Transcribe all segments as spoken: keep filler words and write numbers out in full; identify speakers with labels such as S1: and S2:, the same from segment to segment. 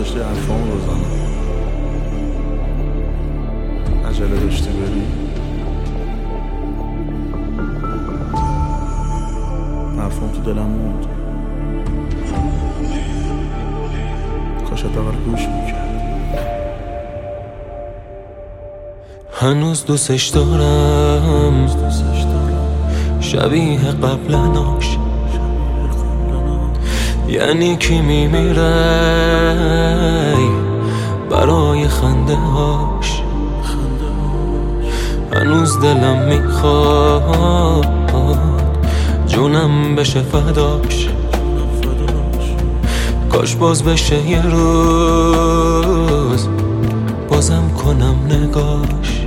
S1: داشتی حرفامو بزنم. عجله داشتی بری، حرفام تو دلم موند، کاش حداقل گوش میکرد.
S2: هنوز دوستش دارم، شبیه قبلناش. یعنی کی میمیره برای خنده هاش. هنوز دلم میخواد جونم بشه فداش. کاش باز بشه یه روز بازم کنم نگاش.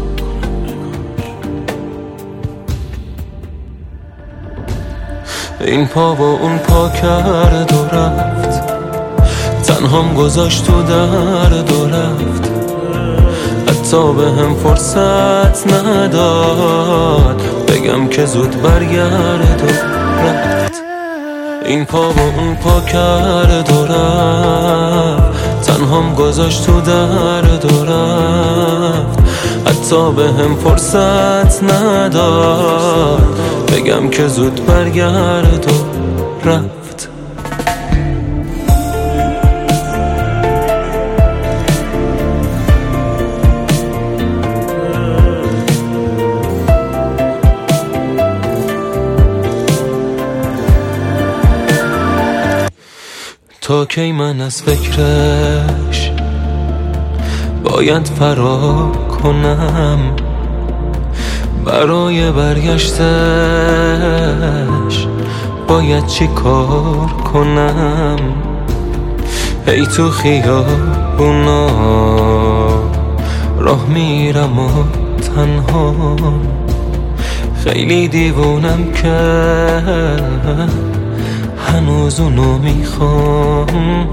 S2: این پا و اون پا کرد و رفت، تنهام گذاشت تو درد و رفت. حتی به هم فرصت نداد بگم که زود برگرد و رفت. این پا و اون پا کرد و رفت، تنهام گذاشت تو درد و رفت. حتی به هم فرصت نداد بگم که زود برگرد و رفت. تا کی من از فکرش باید فرار کنم؟ برای برگشتش باید چی کار کنم؟ ای تو خیابونا راه میرم و تنها، خیلی دیوونم که هنوز اونو میخوام.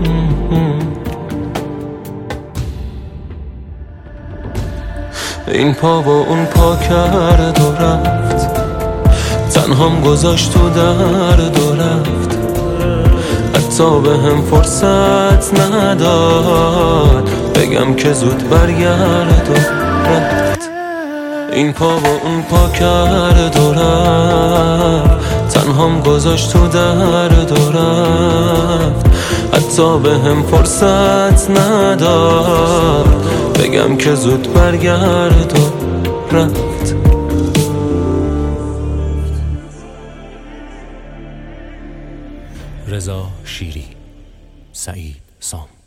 S2: این پا و اون پا کرد و رفت، تنهام گذاشت تو درد و رفت. حتی به هم فرصت نداد بگم که زود برگرد و رفت. این پا و اون پا کرد و رفت، تنهام گذاشت تو درد و رفت. حتی به هم فرصت نداد بگم که زود برگرد و رفت.
S3: رضا شیری، سعید سام.